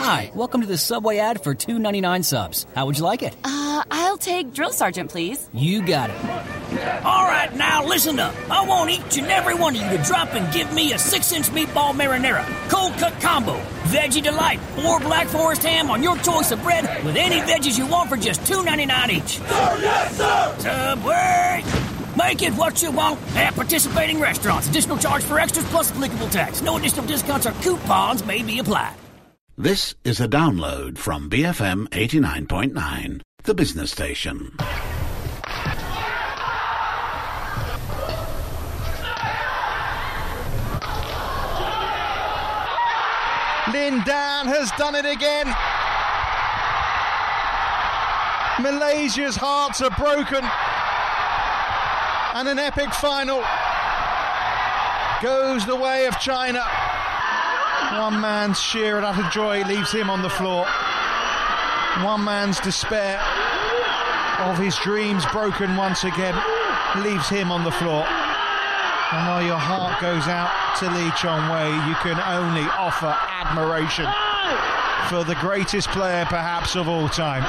Hi, welcome to the Subway ad for $2.99 subs. How would you like it? I'll take Drill Sergeant, please. You got it. All right, now listen up. I want each and every one of you to drop and give me a 6-inch meatball marinara, cold cut combo, veggie delight, or Black Forest ham on your choice of bread with any veggies you want for just $2.99 each. Sir, yes, sir! Subway! Make it what you want at participating restaurants. Additional charge for extras plus applicable tax. No additional discounts or coupons may be applied. This is a download from BFM 89.9, the business station. Lin Dan has done it again. Malaysia's hearts are broken. And an epic final goes the way of China. One man's sheer and utter joy leaves him on the floor. One man's despair of his dreams broken once again leaves him on the floor. And while your heart goes out to Lee Chong-wei, you can only offer admiration for the greatest player perhaps of all time.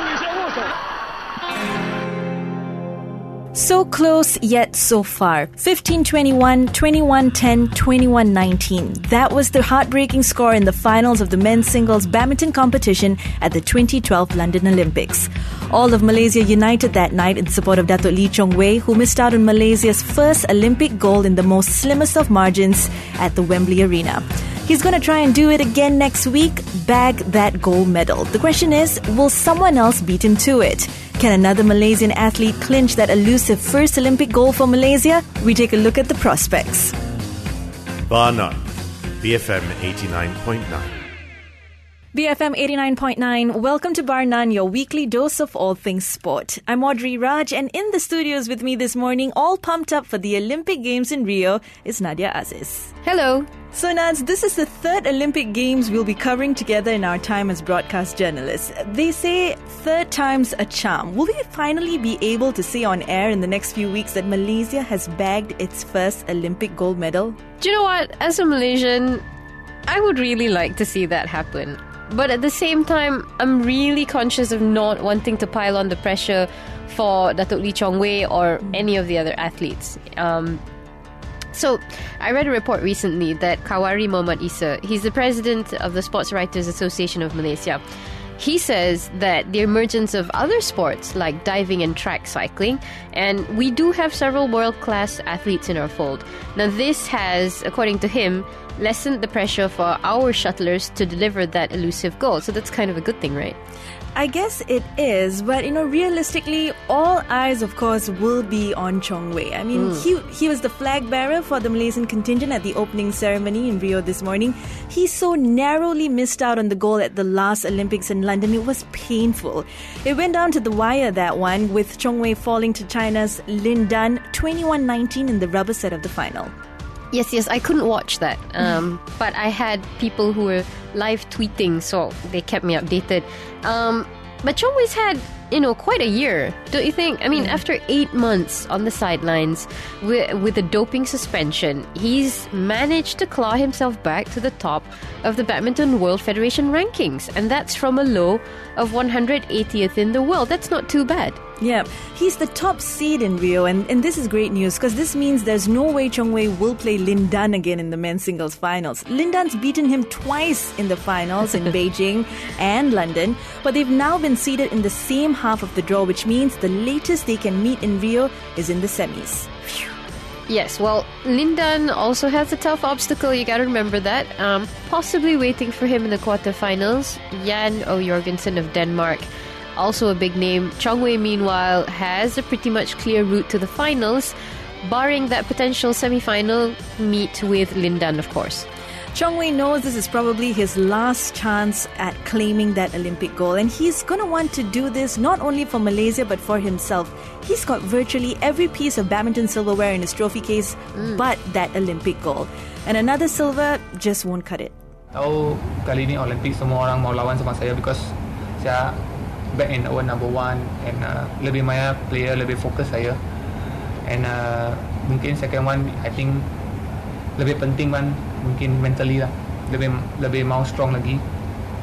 So close, yet so far. 15-21, 21-10, 21-19. That was the heartbreaking score in the finals of the men's singles badminton competition at the 2012 London Olympics. All of Malaysia united that night in support of Datuk Lee Chong-wei, who missed out on Malaysia's first Olympic gold in the most slimmest of margins at the Wembley Arena. He's going to try and do it again next week, bag that gold medal. The question is, will someone else beat him to it? Can another Malaysian athlete clinch that elusive first Olympic gold for Malaysia? We take a look at the prospects. Bar none. BFM 89.9. BFM 89.9, welcome to Bar None, your weekly dose of all things sport. I'm Audrey Raj, and in the studios with me this morning, all pumped up for the Olympic Games in Rio, is Nadia Aziz. Hello. So Nads, this is the third Olympic Games we'll be covering together in our time as broadcast journalists. They say third time's a charm. Will we finally be able to say on air in the next few weeks that Malaysia has bagged its first Olympic gold medal? Do you know what? As a Malaysian, I would really like to see that happen. But at the same time, I'm really conscious of not wanting to pile on the pressure for Datuk Lee Chong-wei or any of the other athletes. So, I read a report recently that Kawari Muhammad Isa, he's the president of the Sports Writers Association of Malaysia. He says that the emergence of other sports like diving and track cycling, and we do have several world-class athletes in our fold. Now this has, according to him, lessened the pressure for our shuttlers to deliver that elusive goal. So that's kind of a good thing, right? I guess it is, but realistically, all eyes, of course, will be on Chong-wei. I mean, he was the flag bearer for the Malaysian contingent at the opening ceremony in Rio this morning. He so narrowly missed out on the goal at the last Olympics in London. It was painful. It went down to the wire, that one, with Chong-wei falling to China's Lin Dan 21-19 in the rubber set of the final. Yes, I couldn't watch that. But I had people who were live tweeting, so they kept me updated. But Chong-wei's had, quite a year, don't you think? I mean, after 8 months on the sidelines with a doping suspension, he's managed to claw himself back to the top of the Badminton World Federation rankings. And that's from a low of 180th in the world. That's not too bad. Yeah, he's the top seed in Rio, and this is great news because this means there's no way Chong-wei will play Lin Dan again in the men's singles finals. Lin Dan's beaten him twice in the finals in Beijing and London, but they've now been seeded in the same half of the draw, which means the latest they can meet in Rio is in the semis. Phew. Yes, well, Lin Dan also has a tough obstacle, you gotta remember that. Possibly waiting for him in the quarterfinals, Jan O. Jorgensen of Denmark. Also a big name. Chong-wei, meanwhile, has a pretty much clear route to the finals, barring that potential semi-final meet with Lin Dan, of course. Chong-wei knows this is probably his last chance at claiming that Olympic gold, and he's going to want to do this not only for Malaysia but for himself. He's got virtually every piece of badminton silverware in his trophy case but that Olympic gold. And another silver just won't cut it. Tahu kali ini Olympic semua orang mau lawan sama saya because saya back in our number one and lebih banyak player, lebih fokus saya, and mungkin second one I think lebih penting mungkin mentally lah, lebih mau strong lagi,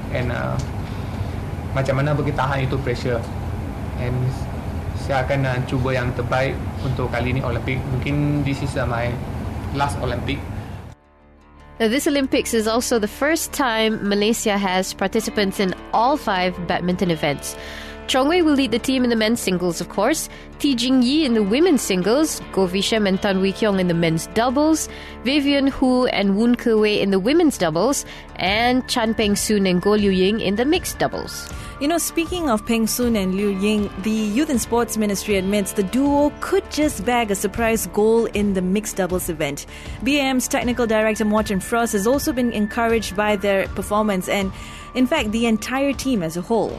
and macam mana bagi tahan itu pressure. And saya akan cuba yang terbaik untuk kali ini Olympic. Mungkin this is my last Olympic. Now, this Olympics is also the first time Malaysia has participants in all 5 badminton events. Chong Wei will lead the team in the men's singles, of course, T Jing Yi in the women's singles, Goh Vishem and Tan Wee Kiong in the men's doubles, Vivian Hu and Woon Ke Wei in the women's doubles, and Chan Peng Soon and Goh Liu Ying in the mixed doubles. You know, speaking of Peng Soon and Liu Ying, the Youth and Sports Ministry admits the duo could just bag a surprise goal in the mixed doubles event. BAM's technical director Morten Frost has also been encouraged by their performance and, in fact, the entire team as a whole.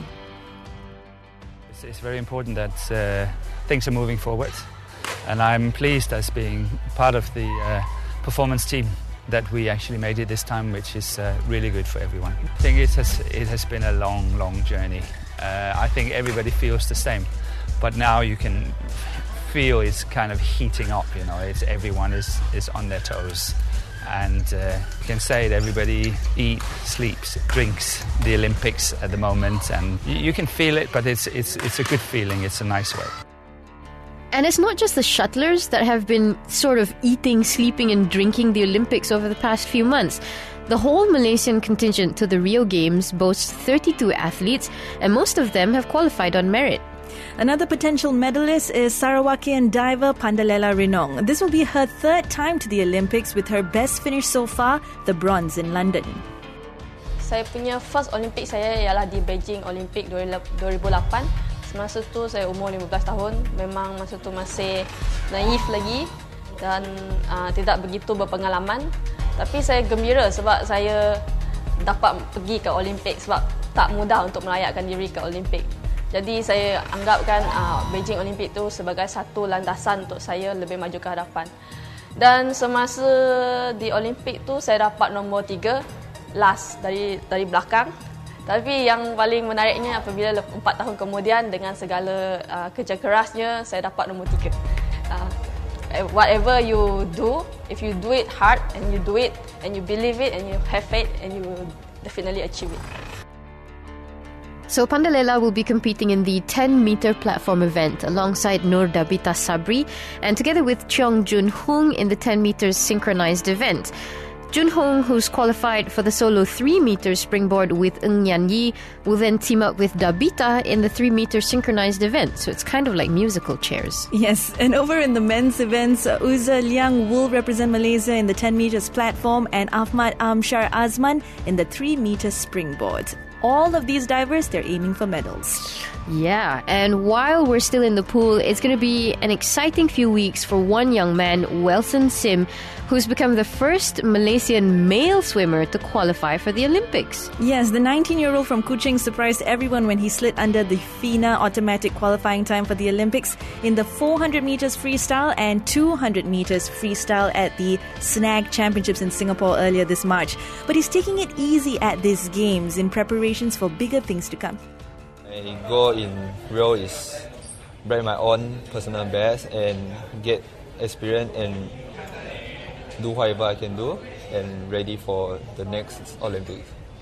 It's very important that things are moving forward, and I'm pleased as being part of the performance team that we actually made it this time, which is really good for everyone. I think it has been a long journey. I think everybody feels the same, but now you can feel it's kind of heating up. You know, everyone is on their toes. And you can say that everybody eats, sleeps, drinks the Olympics at the moment, and you can feel it, but it's a good feeling. It's a nice way. And it's not just the shuttlers that have been sort of eating, sleeping and drinking the Olympics over the past few months. The whole Malaysian contingent to the Rio Games boasts 32 athletes, and most of them have qualified on merit. Another potential medalist is Sarawakian diver Pandalela Rinong. This will be her 3rd time to the Olympics, with her best finish so far, the bronze in London. Saya punya first Olympic saya ialah di Beijing Olympic 2008. Semasa tu saya umur 15 tahun. Memang masa tu masih naif lagi dan tidak begitu berpengalaman. Tapi saya gembira sebab saya dapat pergi ke Olympic, sebab tak mudah untuk melayakkan diri ke Olympic. Jadi saya anggapkan Beijing Olympic tu sebagai satu landasan untuk saya lebih maju ke hadapan. Dan semasa di Olympic tu saya dapat nombor 3 last dari belakang. Tapi yang paling menariknya apabila 4 tahun kemudian dengan segala kerja kerasnya saya dapat nombor 3. Whatever you do, if you do it hard and you do it and you believe it and you have faith, and you will definitely achieve it. So Pandalela will be competing in the 10-meter platform event alongside Nur Dabita Sabri and together with Cheong Jun Hung in the 10 meters synchronized event. Jun Hong, who's qualified for the solo 3-meter springboard with Ng Yan Yi, will then team up with Dabita in the 3-meter synchronized event. So it's kind of like musical chairs. Yes, and over in the men's events, Uza Liang will represent Malaysia in the 10 meters platform and Ahmad Amshar Azman in the 3-meter springboard. All of these divers, they're aiming for medals. Yeah, and while we're still in the pool, it's going to be an exciting few weeks for one young man, Welson Sim, who's become the first Malaysian male swimmer to qualify for the Olympics. Yes, the 19-year-old from Kuching surprised everyone when he slid under the FINA automatic qualifying time for the Olympics in the 400 meters freestyle and 200 meters freestyle at the SNAG Championships in Singapore earlier this March. But he's taking it easy at these games in preparations for bigger things to come. My goal in Rio is break my own personal best and get experience and do whatever I can do and ready for the next Olympics.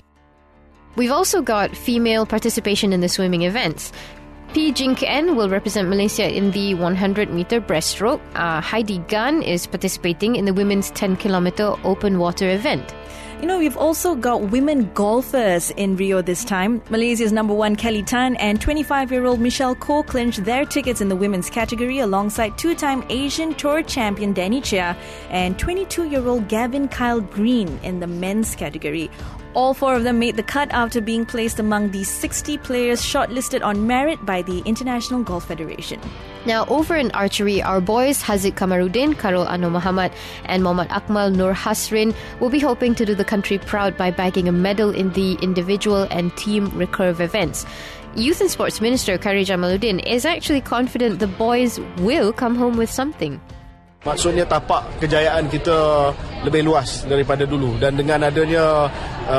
We've also got female participation in the swimming events. P. Jing Ken will represent Malaysia in the 100-meter breaststroke. Heidi Gan is participating in the women's 10-kilometer open water event. You know, we've also got women golfers in Rio this time. Malaysia's number 1 Kelly Tan and 25-year-old Michelle Koh clinched their tickets in the women's category alongside 2-time Asian Tour champion Danny Chia and 22-year-old Gavin Kyle Green in the men's category. All 4 of them made the cut after being placed among the 60 players shortlisted on merit by the International Golf Federation. Now, over in archery, our boys Haziq Kamaruddin, Karol Anwar Muhammad and Muhammad Akmal Nur Hasrin will be hoping to do the country proud by bagging a medal in the individual and team recurve events. Youth and Sports Minister Khairi Jamaluddin is actually confident the boys will come home with something. Maksudnya tapak kejayaan kita lebih luas daripada dulu, dan dengan adanya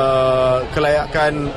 kelayakan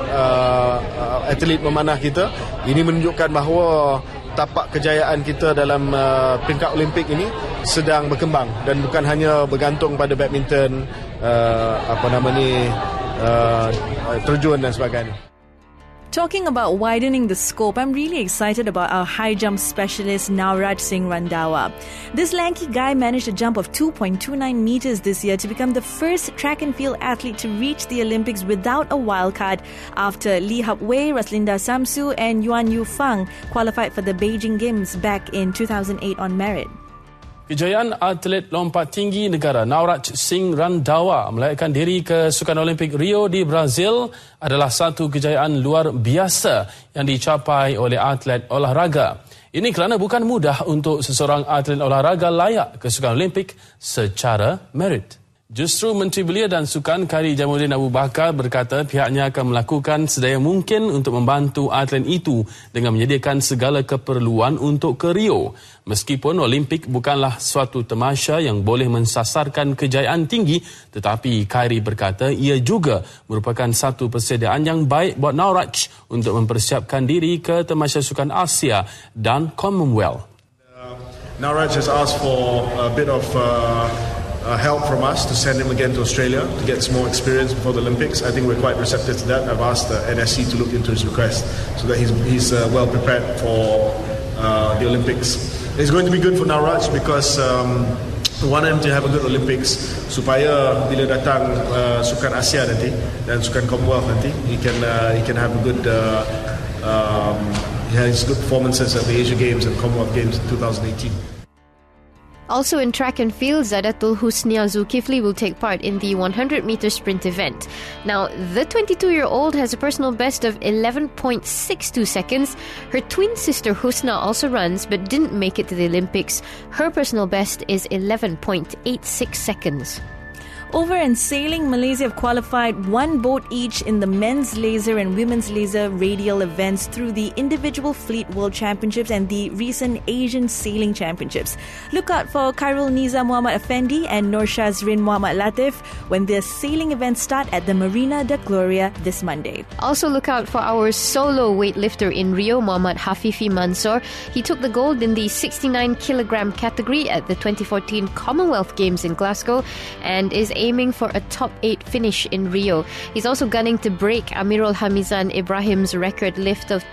atlet memanah kita, ini menunjukkan bahawa tapak kejayaan kita dalam peringkat Olimpik ini sedang berkembang dan bukan hanya bergantung pada badminton terjun dan sebagainya. Talking about widening the scope, I'm really excited about our high jump specialist Navraj Singh Randhawa. This lanky guy managed a jump of 2.29 meters this year to become the first track and field athlete to reach the Olympics without a wildcard after Lee Hup Wei, Raslinda Samsu and Yuan Yu Fang qualified for the Beijing Games back in 2008 on merit. Kejayaan atlet lompat tinggi negara Navraj Singh Randhawa melayakkan diri ke Sukan Olimpik Rio di Brazil adalah satu kejayaan luar biasa yang dicapai oleh atlet olahraga. Ini kerana bukan mudah untuk seseorang atlet olahraga layak ke Sukan Olimpik secara merit. Justru Menteri Belia dan Sukan Khairi Jamaluddin Abu Bakar berkata pihaknya akan melakukan sedaya mungkin untuk membantu atlet itu dengan menyediakan segala keperluan untuk ke Rio. Meskipun Olimpik bukanlah suatu tamasya yang boleh mensasarkan kejayaan tinggi, tetapi Khairi berkata ia juga merupakan satu persediaan yang baik buat Navraj untuk mempersiapkan diri ke tamasya Sukan Asia dan Commonwealth. Navraj has asked for a bit of help from us to send him again to Australia to get some more experience before the Olympics. I think we're quite receptive to that. I've asked NSC to look into his request so that he's well prepared for the Olympics. It's going to be good for Navraj because we want him to have a good Olympics supaya bila datang Sukan Asia nanti dan Sukan Commonwealth nanti he can have a good he has good performances at the Asia Games and Commonwealth Games in 2018. Also in track and field, Zadatul Husnia Zulkifli will take part in the 100-meter sprint event. Now, the 22-year-old has a personal best of 11.62 seconds. Her twin sister Husna also runs but didn't make it to the Olympics. Her personal best is 11.86 seconds. Over in sailing, Malaysia have qualified one boat each in the men's laser and women's laser radial events through the individual fleet world championships and the recent Asian sailing championships. Look out for Khairul Niza Muhammad Effendi and Nur Shazrin Muhammad Latif when their sailing events start at the Marina da Gloria this Monday. Also look out for our solo weightlifter in Rio, Muhammad Hafifi Mansoor. He took the gold in the 69-kilogram category at the 2014 Commonwealth Games in Glasgow and is aiming for a top 8 finish in Rio. He's also gunning to break Amirul Hamizan Ibrahim's record lift of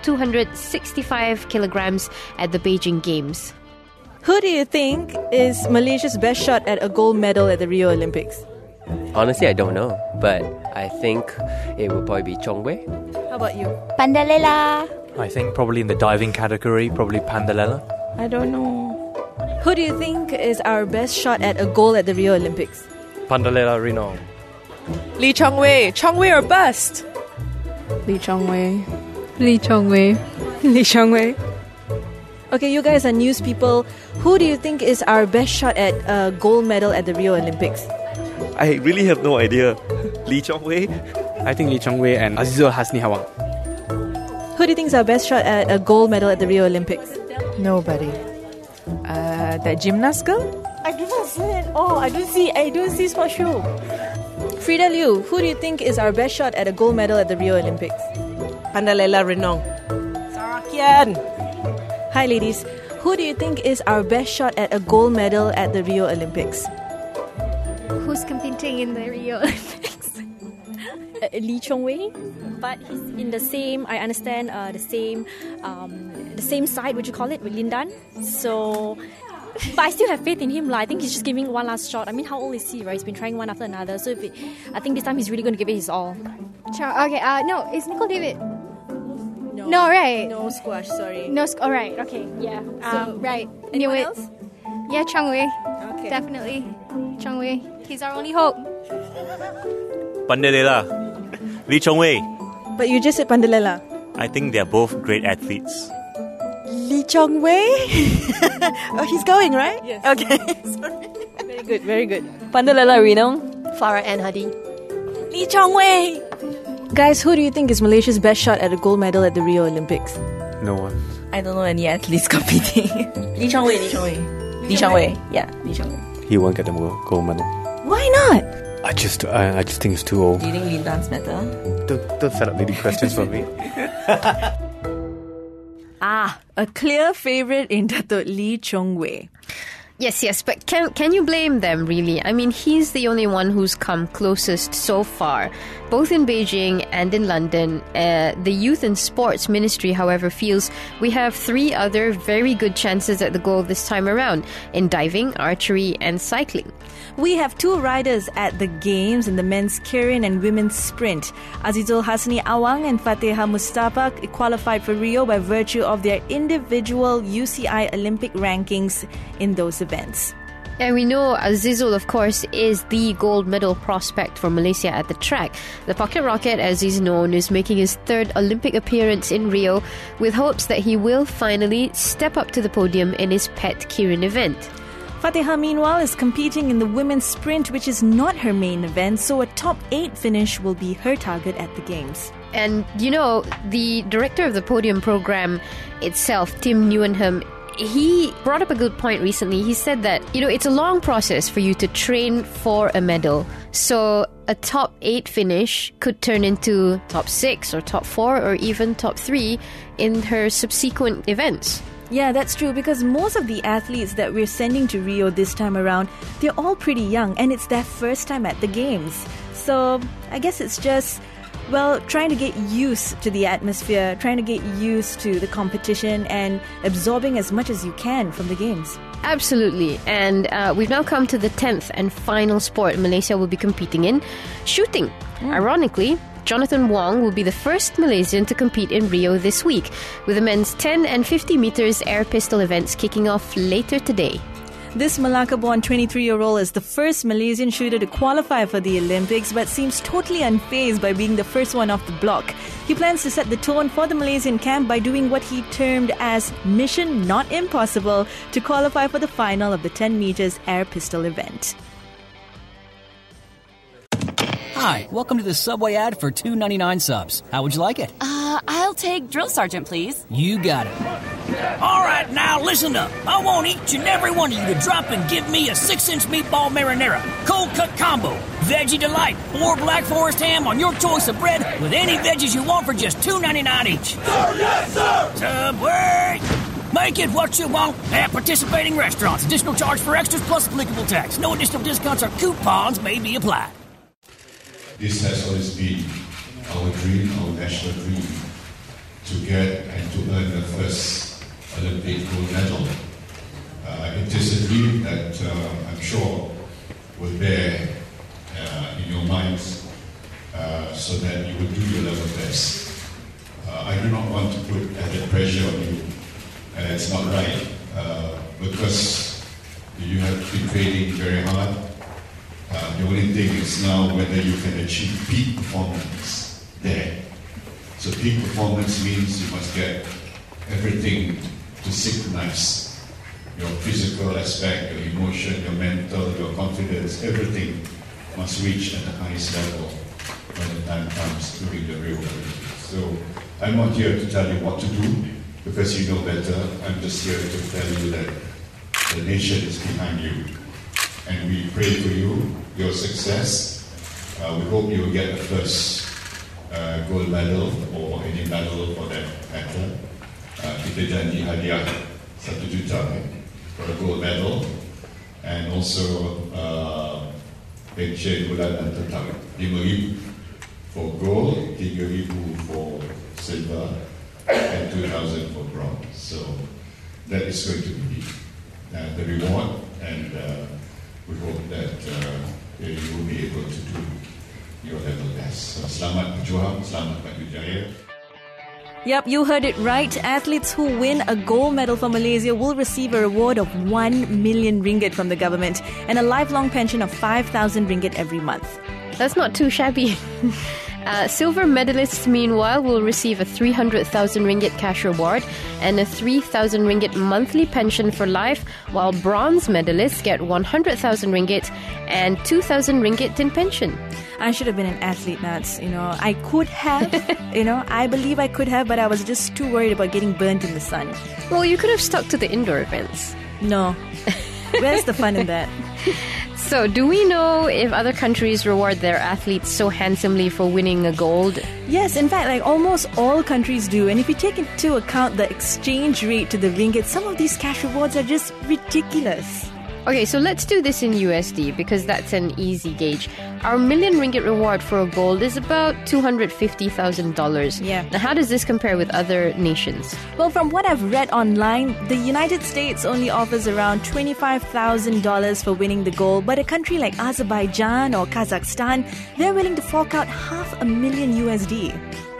265 kilograms at the Beijing Games. Who do you think is Malaysia's best shot at a gold medal at the Rio Olympics? Honestly, I don't know, but I think it will probably be Chong Wei. How about you? Pandalela. I think probably in the diving category, probably Pandalela. I don't know. Who do you think is our best shot at a gold at the Rio Olympics? Pandalela Rinong. Lee Chong Wei. Chong Wei or bust? Lee Chong Wei. Lee Chong Wei. Lee Chong Wei. Okay, you guys are news people. Who do you think is our best shot at a gold medal at the Rio Olympics? I really have no idea. Lee Chong Wei? I think Lee Chong Wei and Azizul Hasni Hawang. Who do you think is our best shot at a gold medal at the Rio Olympics? Nobody. That gymnast girl? I do not see it. Oh, I don't see sports show. Frida Liu, who do you think is our best shot at a gold medal at the Rio Olympics? Pandalela Renong. Sarakian. Hi ladies, who do you think is our best shot at a gold medal at the Rio Olympics? Who's competing in the Rio Olympics? Lee Chong Wei, but he's in the same, I understand, the same side, would you call it, with Lindan. So, but I still have faith in him. I think he's just giving one last shot. I mean, how old is he, right? He's been trying one after another. So I think this time he's really going to give it his all. Okay, no, it's Nicole David. No, right? No squash, sorry. No, all right, okay, yeah. Right. Anyone else? Yeah, Chong Wei. Okay. Definitely. Chong Wei. He's our only hope. Pandalela. Lee Chong Wei. But you just said Pandalela. I think they're both great athletes. Lee Chong Wei? Oh, he's going, right? Yes. Okay. Sorry. Very good, very good. Pandalela Rinong. Farah Ann Hadi. Lee Chong Wei! Guys, who do you think is Malaysia's best shot at a gold medal at the Rio Olympics? No one. I don't know any athletes competing. Lee Chong Wei. Lee Chong Wei. Yeah, Lee Chong Wei. He won't get the gold medal. Why not? I just think it's too old. Do you think Lindan's better? Don't set up leading questions for me. A clear favourite in Dato' Lee Chong Wei. Yes, but can you blame them, really? I mean, he's the only one who's come closest so far, both in Beijing and in London. The Youth and Sports Ministry, however, feels we have 3 other very good chances at the goal this time around, in diving, archery and cycling. We have 2 riders at the Games in the men's keirin and women's sprint. Azizul Hasni Awang and Fatiha Mustafa qualified for Rio by virtue of their individual UCI Olympic rankings in those events. And we know Azizul, of course, is the gold medal prospect for Malaysia at the track. The Pocket Rocket, as he's known, is making his 3rd Olympic appearance in Rio, with hopes that he will finally step up to the podium in his pet keirin event. Fatiha, meanwhile, is competing in the women's sprint, which is not her main event, so a top 8 finish will be her target at the Games. And, you know, the director of the podium program itself, Tim Newenham, he brought up a good point recently. He said that, you know, it's a long process for you to train for a medal. So a top 8 finish could turn into top 6 or top 4 or even top 3 in her subsequent events. Yeah, that's true, because most of the athletes that we're sending to Rio this time around, they're all pretty young and it's their first time at the Games. So I guess it's just, well, trying to get used to the atmosphere, trying to get used to the competition and absorbing as much as you can from the Games. Absolutely. And we've now come to the 10th and final sport Malaysia will be competing in, shooting. Ironically, Jonathan Wong will be the first Malaysian to compete in Rio this week, with the men's 10 and 50 meters air pistol events kicking off later today. This Malacca-born 23-year-old is the first Malaysian shooter to qualify for the Olympics, but seems totally unfazed by being the first one off the block. He plans to set the tone for the Malaysian camp by doing what he termed as Mission Not Impossible to qualify for the final of the 10 meters air pistol event. Hi, welcome to the Subway ad for $2.99 subs. How would you like it? I'll take Drill Sergeant, please. You got it. All right, now listen up. I want each and every one of you to drop and give me a 6-inch meatball marinara, cold cut combo, veggie delight, or Black Forest ham on your choice of bread with any veggies you want for just $2.99 each. Sir, yes, sir! Subway! Make it what you want at participating restaurants. Additional charge for extras plus applicable tax. No additional discounts or coupons may be applied. This has always been our dream, our national dream, to get and to earn the first Olympic gold medal. It is a dream that I'm sure will bear in your minds so that you will do your level best. I do not want to put added pressure on you. It's not right because you have been training very hard. The only thing is now whether you can achieve peak performance there. So peak performance means you must get everything to synchronize. Your physical aspect, your emotion, your mental, your confidence, everything must reach at the highest level when the time comes during the Rio Olympics. So I'm not here to tell you what to do because you know better. I'm just here to tell you that the nation is behind you. And we pray for you, your success. We hope you will get the first gold medal or any medal for that matter. Kita janji hadiah 1 juta for a gold medal, and also pension bulan dan tetap 5,000 for gold, 3,000 for silver, and 2,000 for bronze. So that is going to be the reward, and we hope that you will be able to do your level best. So selamat berjuang, selamat berjaya. Yep, you heard it right. Athletes who win a gold medal for Malaysia will receive a reward of 1 million ringgit from the government and a lifelong pension of 5,000 ringgit every month. That's not too shabby. Silver medalists, meanwhile, will receive a 300,000 ringgit cash reward and a 3,000 ringgit monthly pension for life, while bronze medalists get 100,000 ringgit and 2,000 ringgit in pension. I should have been an athlete, Nats. I could have, I believe I could have, but I was just too worried about getting burnt in the sun. Well, you could have stuck to the indoor events. No. Where's the fun in that? So, do we know if other countries reward their athletes so handsomely for winning a gold? Yes, in fact, almost all countries do. And if you take into account the exchange rate to the ringgit, some of these cash rewards are just ridiculous. Okay, so let's do this in USD because that's an easy gauge. Our $1 million ringgit reward for a gold is about $250,000. Yeah. Now, how does this compare with other nations? Well, from what I've read online, the United States only offers around $25,000 for winning the gold, but a country like Azerbaijan or Kazakhstan, they're willing to fork out $500,000 USD.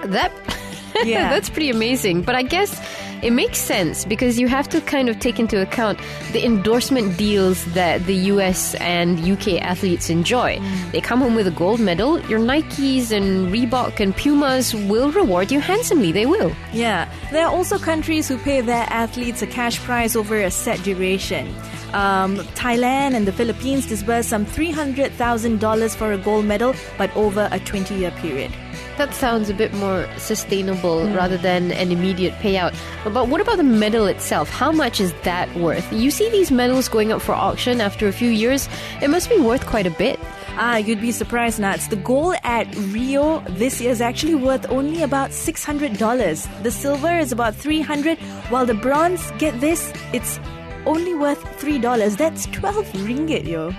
That's pretty amazing. But I guess it makes sense because you have to kind of take into account the endorsement deals that the US and UK athletes enjoy. They come home with a gold medal, your Nikes and Reebok and Pumas will reward you handsomely. They will. Yeah. There are also countries who pay their athletes a cash prize over a set duration. Thailand and the Philippines disburse some $300,000 for a gold medal, but over a 20-year period. That sounds a bit more sustainable rather than an immediate payout. But what about the medal itself? How much is that worth? You see these medals going up for auction after a few years. It must be worth quite a bit. You'd be surprised, Nats. The gold at Rio this year is actually worth only about $600. The silver is about $300, while the bronze, get this, it's only worth $3. That's 12 ringgit, yo.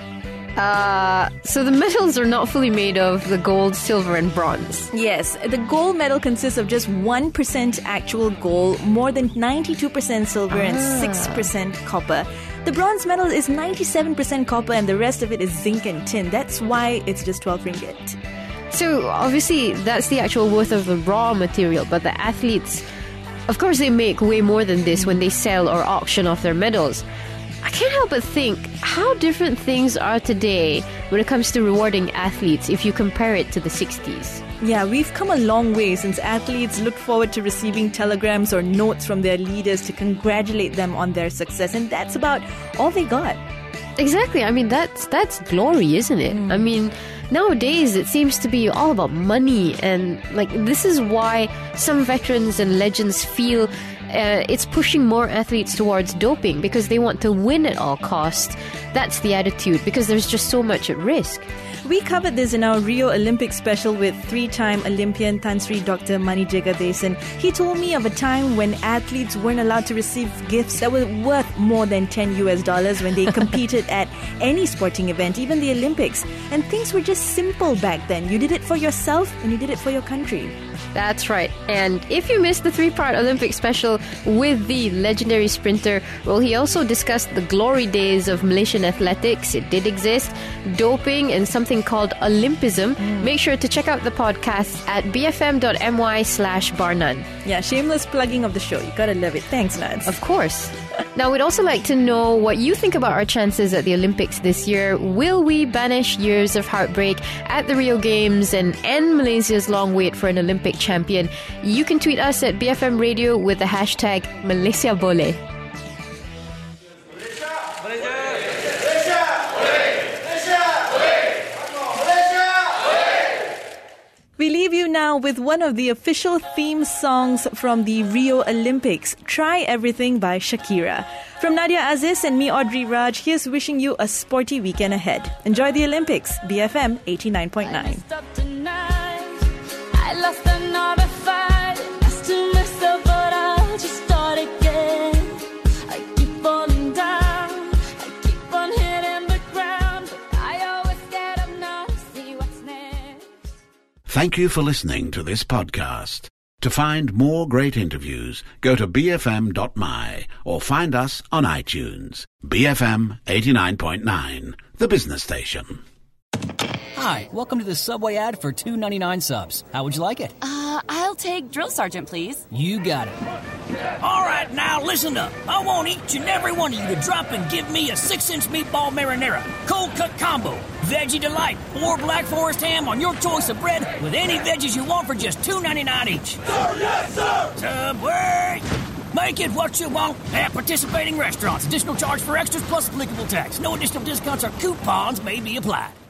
So the medals are not fully made of the gold, silver and bronze. Yes, the gold medal consists of just 1% actual gold, more than 92% silver and 6% copper. The bronze medal is 97% copper and the rest of it is zinc and tin. That's why it's just 12 ringgit. So obviously that's the actual worth of the raw material, but the athletes, of course they make way more than this when they sell or auction off their medals. I can't help but think how different things are today when it comes to rewarding athletes if you compare it to the 60s. Yeah, we've come a long way since athletes looked forward to receiving telegrams or notes from their leaders to congratulate them on their success, and that's about all they got. Exactly. I mean, that's glory, isn't it? I mean, nowadays it seems to be all about money, and like this is why some veterans and legends feel it's pushing more athletes towards doping because they want to win at all costs. That's the attitude because there's just so much at risk. We covered this in our Rio Olympic special with 3-time Olympian Tan Sri Dr. Mani Jagadesan. He told me of a time when athletes weren't allowed to receive gifts that were worth more than $10 when they competed at any sporting event, even the Olympics. And things were just simple back then. You did it for yourself and you did it for your country. That's right. And if you missed the 3-part Olympic special with the legendary sprinter, well, he also discussed the glory days of Malaysian athletics. It did exist, doping, and something called Olympism. Make sure to check out the podcast at bfm.my/barnan. Yeah, shameless plugging of the show. You gotta love it. Thanks, Nads. Of course. Now, we'd also like to know what you think about our chances at the Olympics this year. Will we banish years of heartbreak at the Rio Games and end Malaysia's long wait for an Olympic champion? You can tweet us at BFM Radio with the hashtag Malaysia Boleh. We leave you now with one of the official theme songs from the Rio Olympics, Try Everything by Shakira. From Nadia Aziz and me, Audrey Raj, here's wishing you a sporty weekend ahead. Enjoy the Olympics, BFM 89.9. I lost another fight, lost to myself, but I'll just start again. I keep falling down, I keep on hitting the ground, but I always get up now to see what's next. Thank you for listening to this podcast. To find more great interviews, go to bfm.my or find us on iTunes. BFM 89.9, the business station. Hi, welcome to the Subway ad for $2.99 subs. How would you like it? I'll take Drill Sergeant, please. You got it. All right, now listen up. I want each and every one of you to drop and give me a 6-inch meatball marinara, cold cut combo, veggie delight, or Black Forest ham on your choice of bread with any veggies you want for just $2.99 each. Sir, yes, sir! Subway! Make it what you want at participating restaurants. Additional charge for extras plus applicable tax. No additional discounts or coupons may be applied.